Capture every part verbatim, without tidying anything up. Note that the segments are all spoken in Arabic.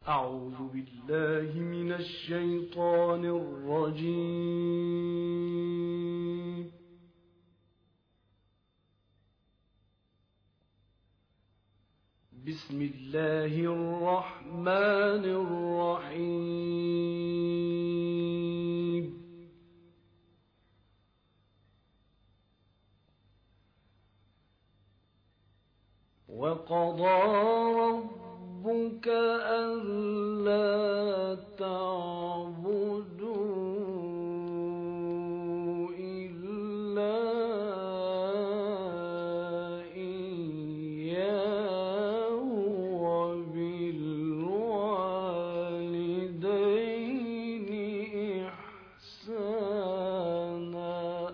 أعوذ بالله من الشيطان الرجيم. بسم الله الرحمن الرحيم. وقضى ربك ألا تعبدوا إلا إياه وبالوالدين إحسانا.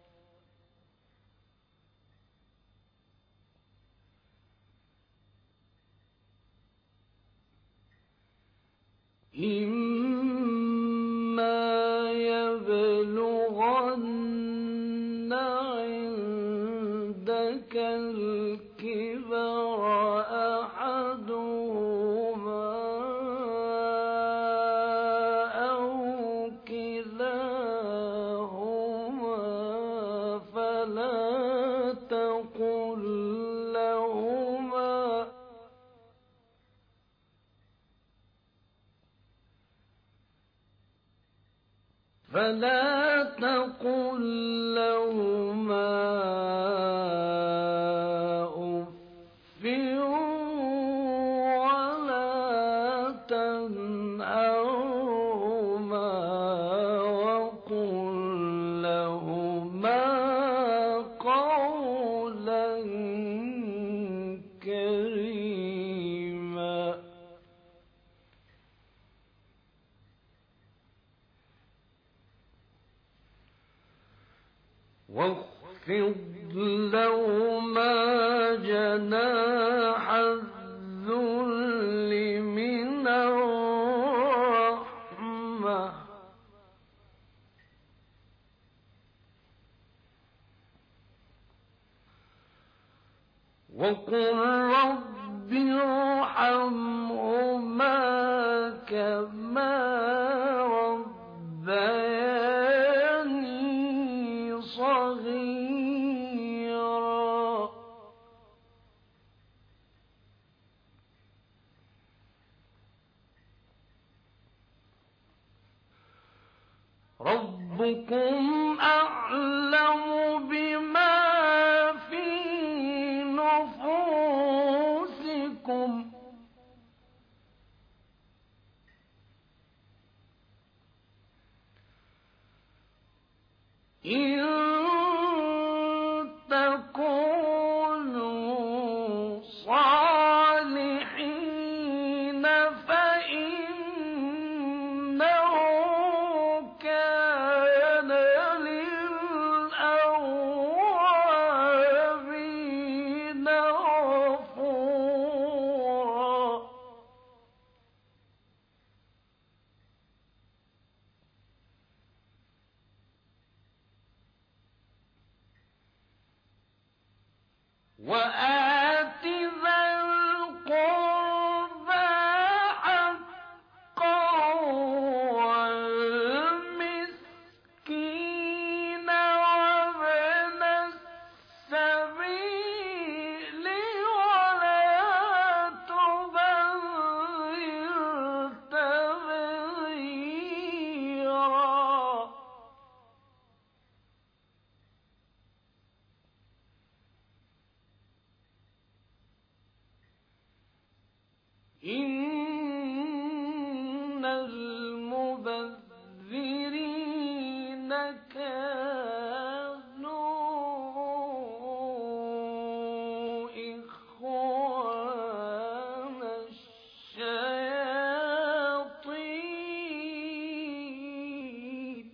إما يبلغن عندك الكبر أحدهما أو كلاهما فلا تقل لهما فلا تقل لهما أف ولا تنهرهما وقل لهما قولا كريما. واخفض لهما جناح الذل من الرحمة وقل رب ارحمهما كما ربياني صغيرا. ربكم أعلم بما في نفوسكم إن تكونوا صالحين فإنه كان للأوابين غفورا. وآت ذا القربى حقه والمسكين وابن السبيل ولا تبذر تبذيرا. إن المبذرين كانوا إخوان الشياطين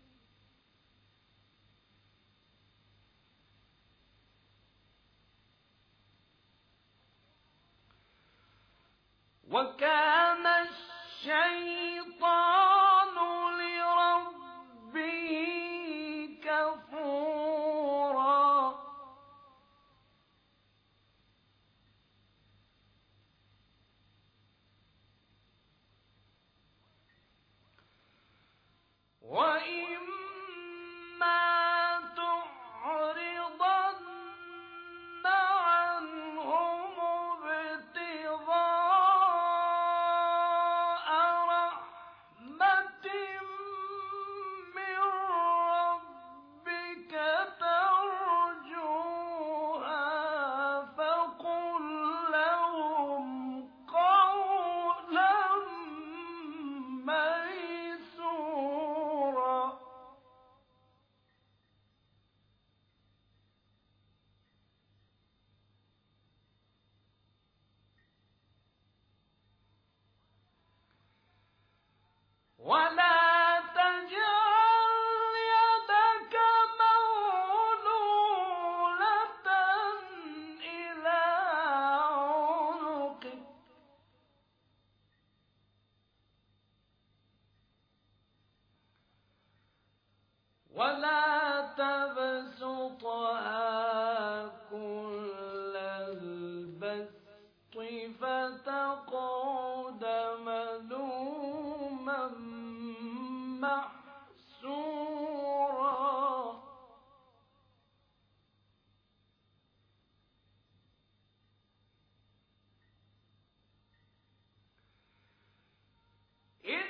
وكان الشيطان لربه كفورا. ولا تبسطها كل البسط فتقعد ملوما محسورا إن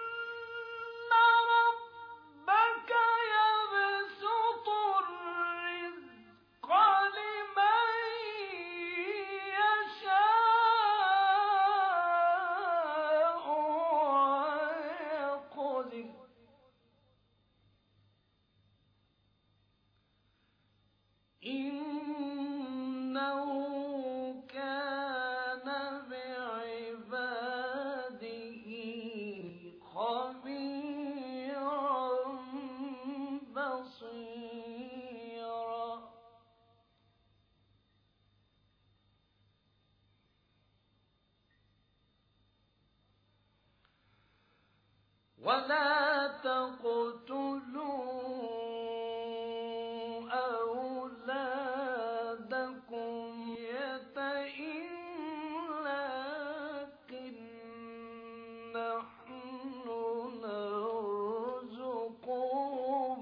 ربك يبسط الرزق لمن يشاء ويقدر إنه كان بعباده خبيرا بصيرا ولا تقتلوا أولادكم يتئملاق نحن نرزقهم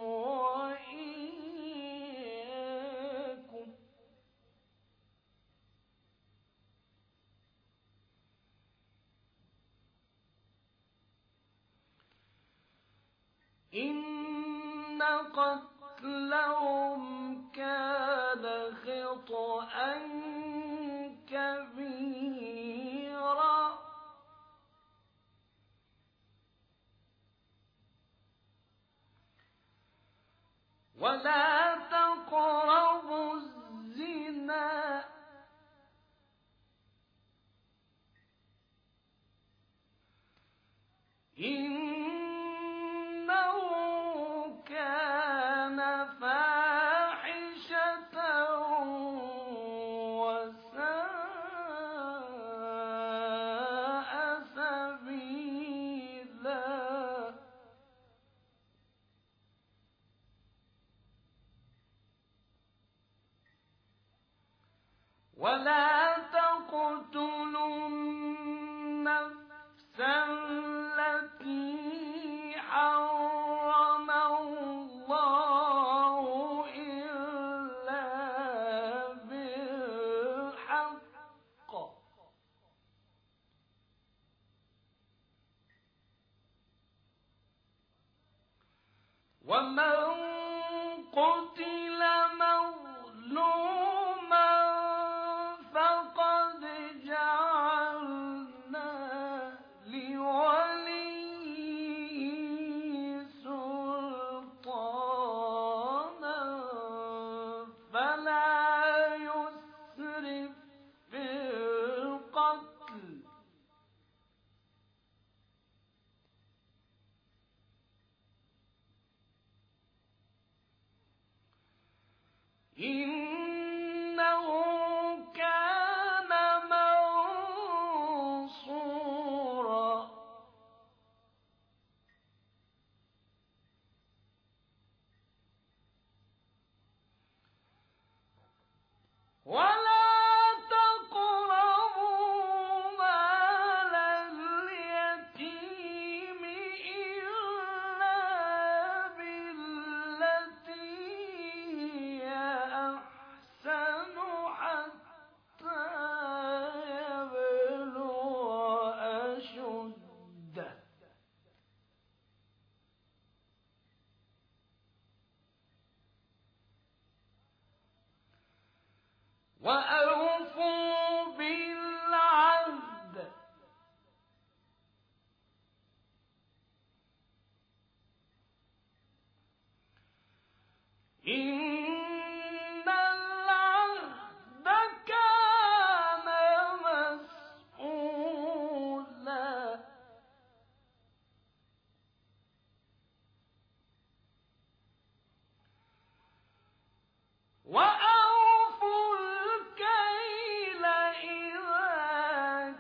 وإياكم إن قتلهم كان خطأ كبيرا ولا تقربوا الزنا إنه كان فاحشة وساء سبيلا ولا تقتلوا النفس التي حرم الله إلا بالحق ومن قتل مظلوما فقد جعلنا لوليه سلطانا فلا يسرف في القتل إنه كان منصورا ولا تقربوا مال اليتيم إلا بالتي هي أحسن حتى يبلغ أشده وأوفوا بالعهد إن العهد كان مسؤولا وأوفوا الكيل إذا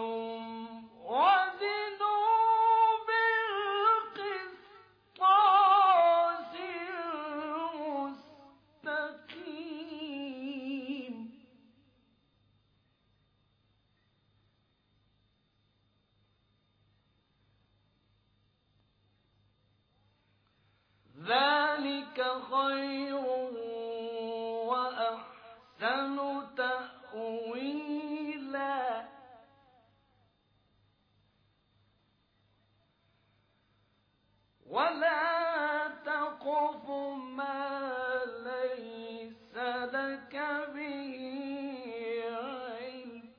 كلتم وزنوا بالقسطاس خير وأحسن تأويلا ولا تقف ما ليس لك به علم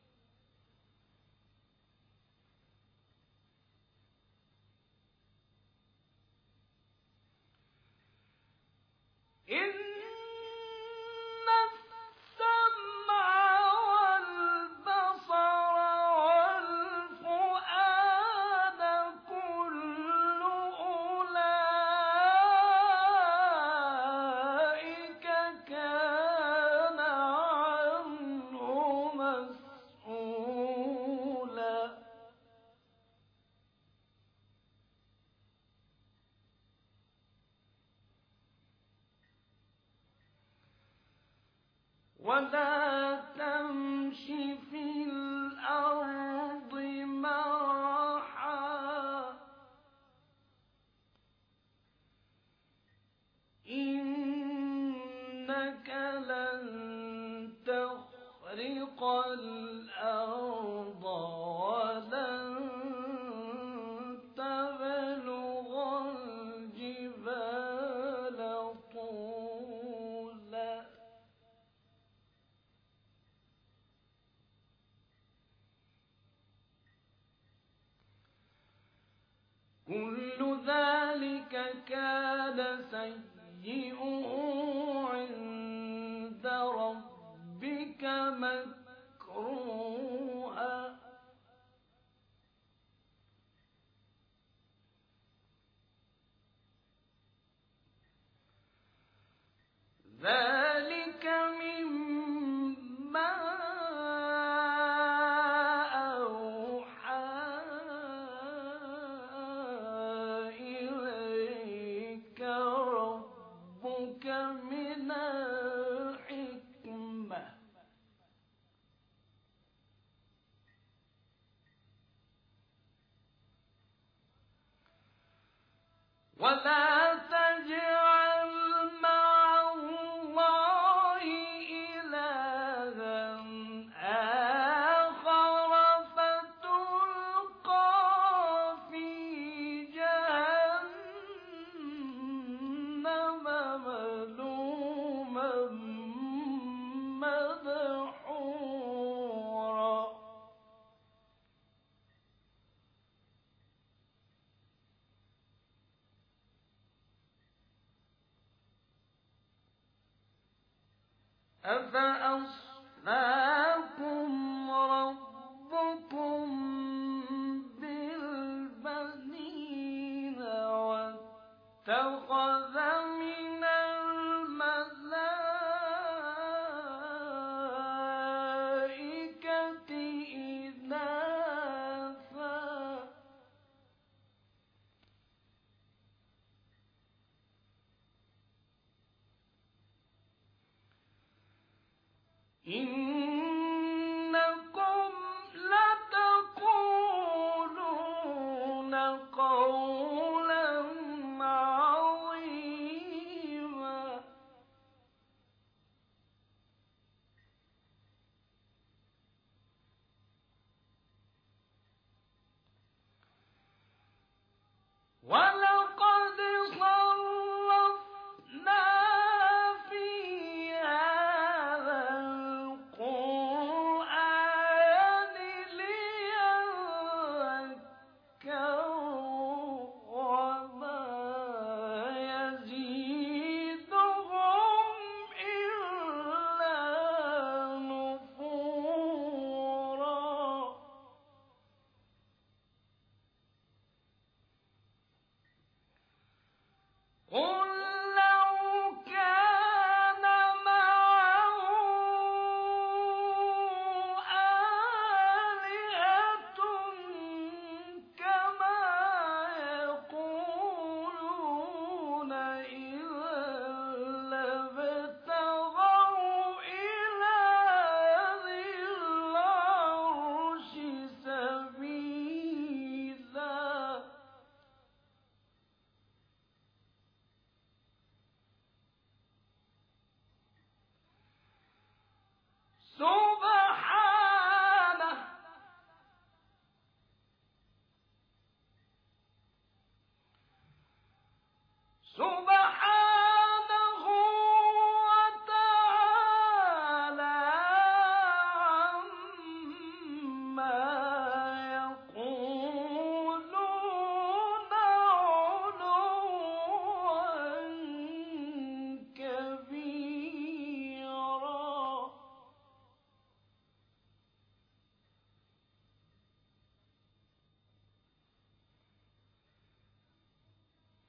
إن السمع والبصر والفؤاد كل أولئك كان عنه مسؤولا ولا تمش في الأرض مرحا إنك لن تخرق الأرض ولن تبلغ الجبال طولا كل ذلك كان سيئه عند ربك مكروها ذلك مما أوحى إليك ربك من الحكمة ولا تجعل مع الله إلها آخر فتلقى في جهنم ملوما مدحورا أفأصفاكم ربكم بالبنين واتخذ من الملائكة إناثا إنكم لتقولون قولا عظيما ولقد صرفنا في هذا القرآن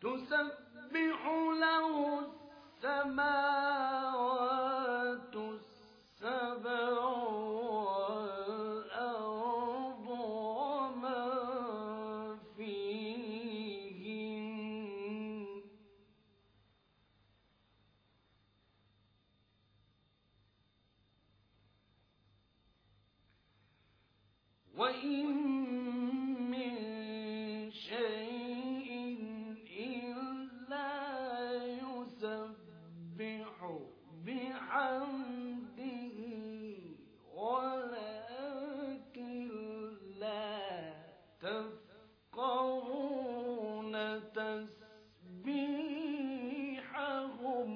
تسبح له السماوات السبع والأرض ومن فيهن وإن من شيء إلا يسبح بحمده ولكن لا تفقهون تسبيحهم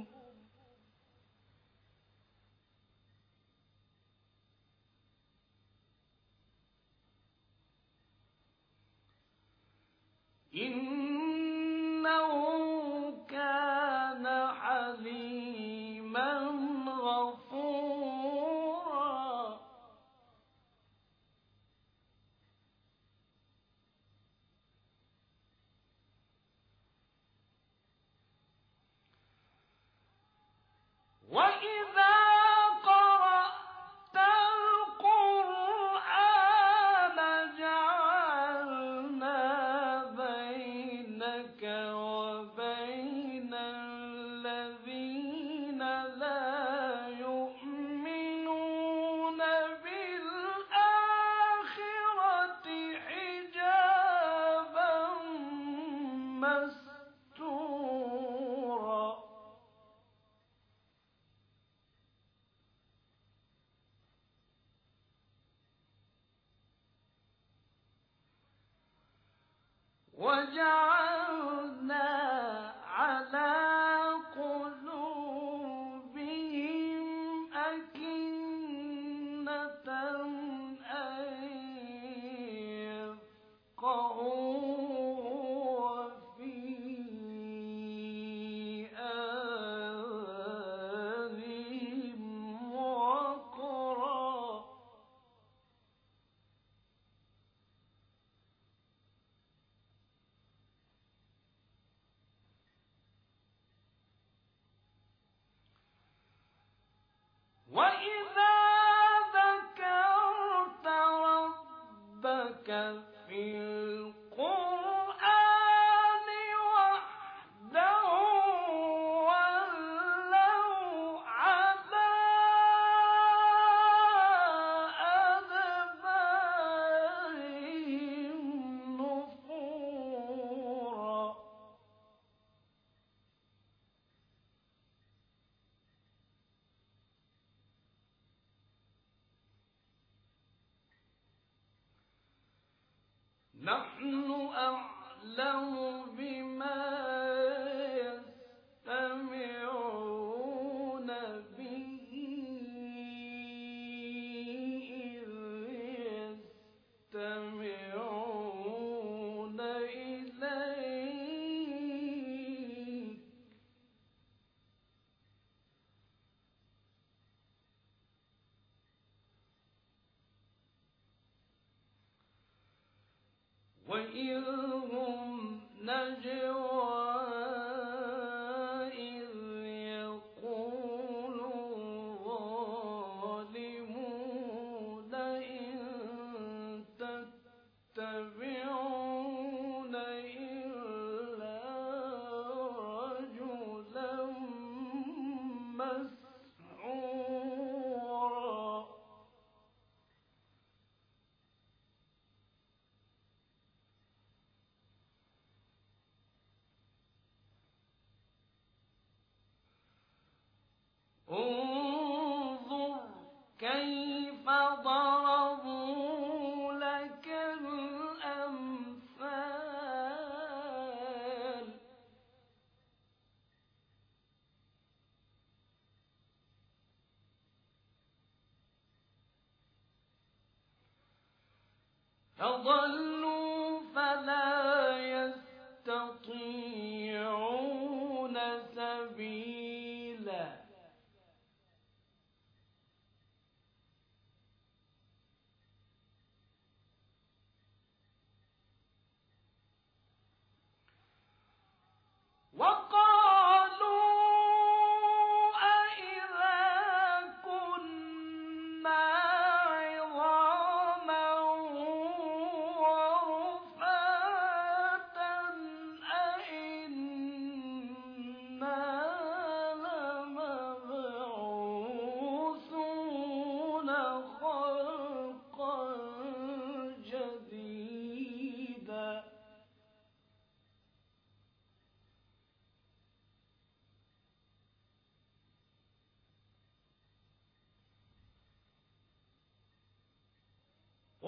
إنه كان حليما غفورا وإذا قرأت القرآن جعلنا بينك وبين الذين لا يؤمنون بالآخرة حجابا مستورا وجعلنا على قلوبهم أكنة أن يفقهوه وفي آذانهم وقرا وإذا ذكرت ربك في القرآن وحده ولوا على أدبارهم نفورا نحن أعلم بما يستمعون به إذ يستمعون إليك وإذ هم نجوى إذ يقول الظالمون إن تتبعون إلا رجلا مسحورا انظر كيف ضربوا لك الأمثال فضلوا فلا يستطيعون سبيلا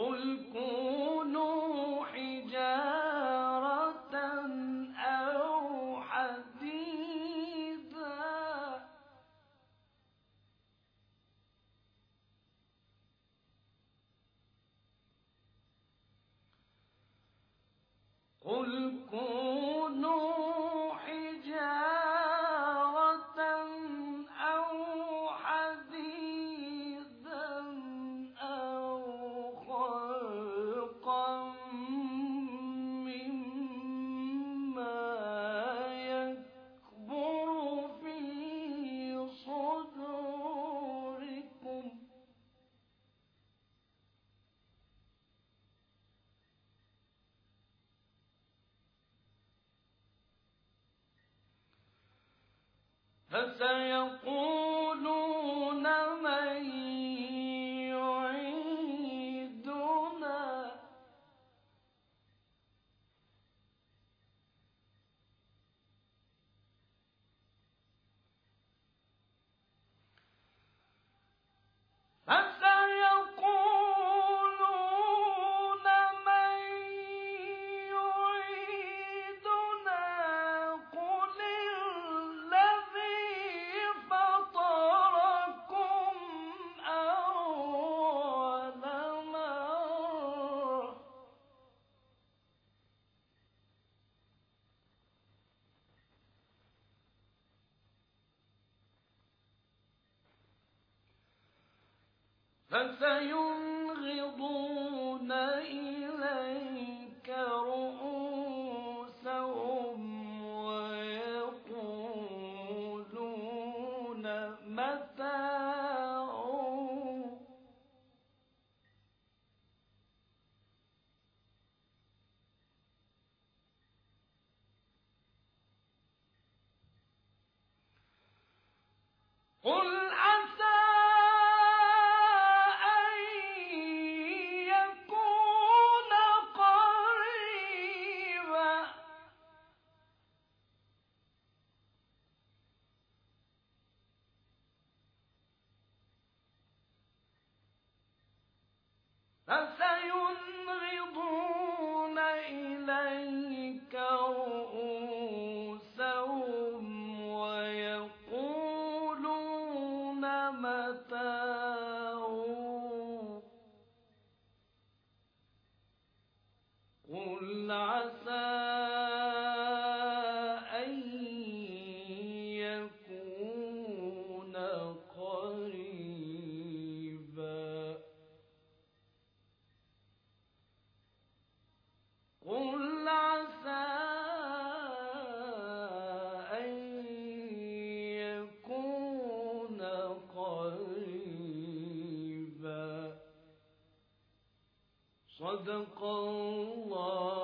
قل كونوا حجارة أو حديدا قل كونوا حجارة أو حديدا أو خلقا مما يكبر في صدوركم فسيقولون من يعيدنا فسيقولون من يعيدنا قل الذي فطركم أول مرة فسينغضون إليك رؤوسهم ويقولون متاع قل عسى أن يكون قريبا فسينغضون إليك رؤوسهم ويقولون متاع قل عسى أن يكون قريبا قل عسى أن يكون قريبا صدق الله